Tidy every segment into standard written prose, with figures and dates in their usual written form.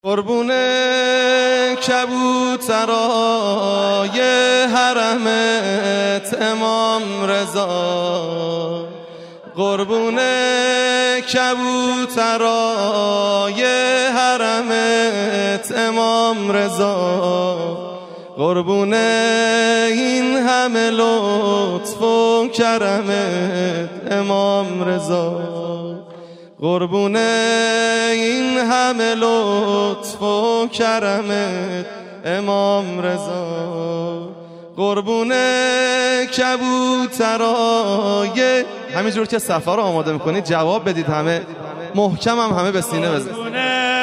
قربون کبوترای حرمت امام رضا، قربون کبوترای حرمت امام رضا، قربون این همه لطف و کرمت امام رضا، قربون این همه لطف و کرمت امام رضا، قربون کبوترای. همینجور که سفر رو آماده میکنید جواب بدید، همه محکم همه به سینه بزنید. قربون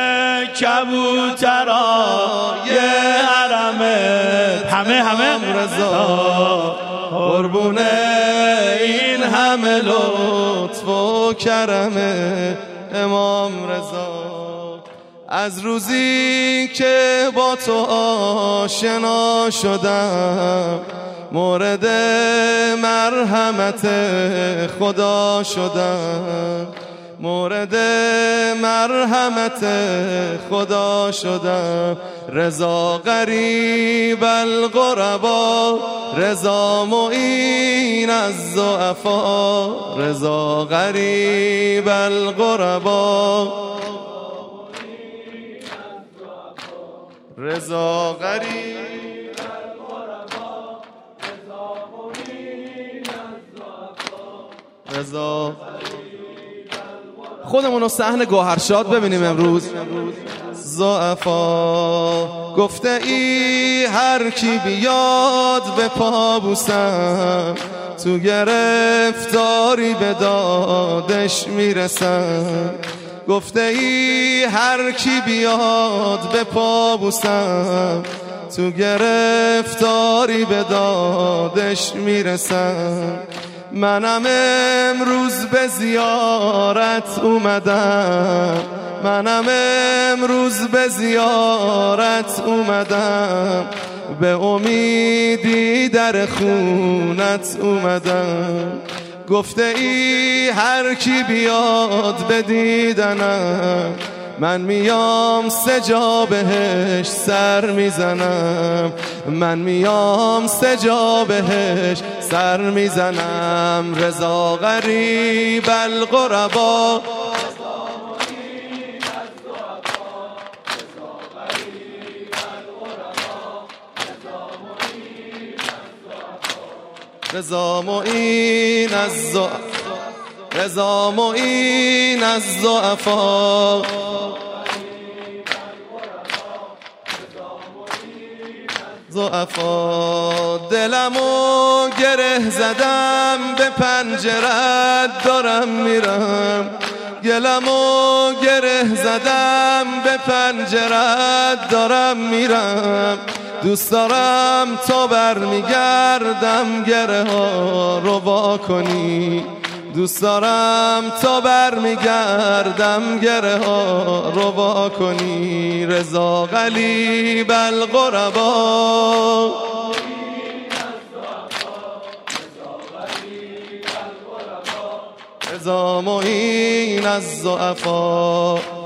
کبوترای حرمت همه رضا، قربون این همه لطف و کرمت امام رضا. از روزی که با تو آشنا شدم مورد مرحمت خدا شدم، مورد مرحمت خدا شدم. رضا غریب الغربا، رضا معین الضعفا، رضا غریب الغربا، رضا غریب الغربا، رضا معین الضعفا، رضا. خودمون رو صحن گوهرشاد ببینیم امروز. ضعفا گفته ای هر کی بیاد به پا بوسم، تو گرفتاری به دادش میرسم. گفته ای هر کی بیاد به پا بوسم، تو گرفتاری به دادش میرسم. منم امروز به زیارت اومدم، منم امروز به زیارت اومدم، به امیدی در خونت اومدم. گفته ای هر کی بیاد به دیدنم، من میام سجا بهش سر میزنم، من میام سجا بهش سر میزنم. رضا غریب الغربا، رضا معین الضعفا، رضا معین الضعفا، ضعفا. دلمو گره زدم به پنجرت دارم میرم، دلمو گره زدم به پنجرت دارم میرم. دوست دارم تا برمیگردم گره ها رو وا کنی، دوست دارم تا برمیگردم گره ها رو وا کنی. رضا غریب الغربا، رضا معین الضعفا.